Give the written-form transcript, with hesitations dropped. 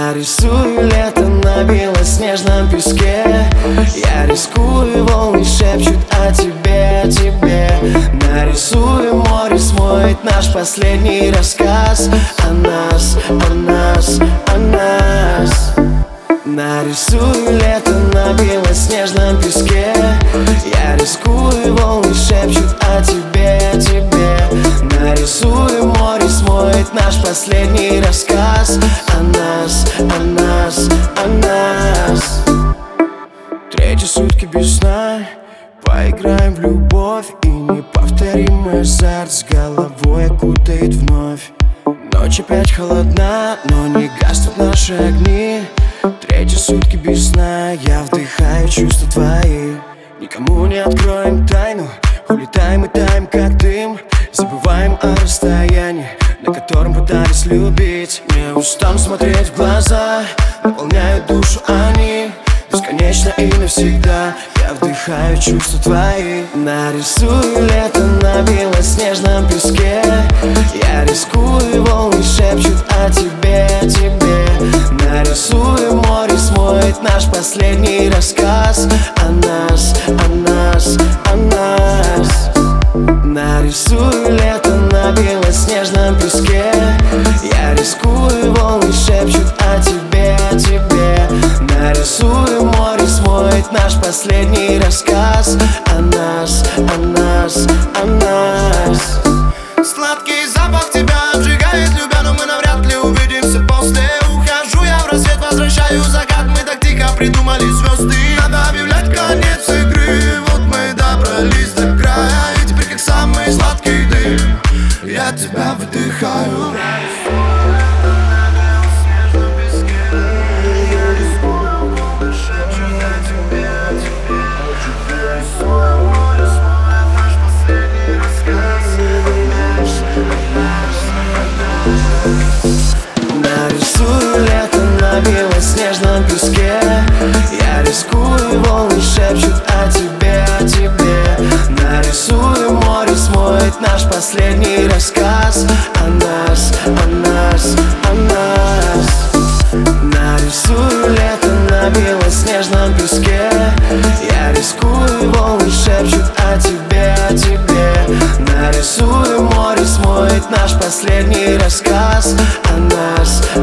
Нарисую лето на белоснежном песке. Я рискую, волны шепчут о тебе, о тебе. Нарисую, море смоет наш последний рассказ о нас, о нас, о нас. Нарисую лето на белоснежном песке. Я рискую, волны шепчут о тебе, о тебе. Нарисую, море смоет наш последний рассказ о нас, о нас, о нас. Третьи сутки без сна, поиграем в любовь. И неповторимый азарт с головой окутает вновь. Ночь опять холодна, но не гаснут наши огни. Третьи сутки без сна, я вдыхаю чувства твои. Никому не откроем тайну, улетаем и таем как дым. Забываем о расстоянии, на котором пытались любить. Не устану смотреть в глаза, наполняют душу они. Бесконечно и навсегда я вдыхаю чувства твои. Нарисую лето на белоснежном песке. Я рискую, волны шепчут о тебе, о тебе. Нарисую, море смоет наш последний рассказ о нас, о нас, о нас. Нарисую лето на белоснежном песке. Я рискую, волны шепчут о тебе, о тебе. Нарисую, море смоет наш последний рассказ о нас, о нас, о нас. Сладкий запах тебя обжигает, любя, но мы навряд ли увидимся после. Ухожу я в рассвет, возвращаю закат. Мы так тихо придумали звезды. Надо объявлять конец игры. Вот мы добрались до края, и теперь как самый сладкий дым я тебя выдыхаю. Нарисую лето на белоснежном песке. Я рискую, волны шепчут о тебе, о тебе. Нарисую, море смоет наш последний рассказ о нас, о нас, о нас. Нарисую лето на белоснежном песке. Я рискую, волны шепчут о тебе, о тебе. Нарисую, море смоет наш последний рассказ о нас.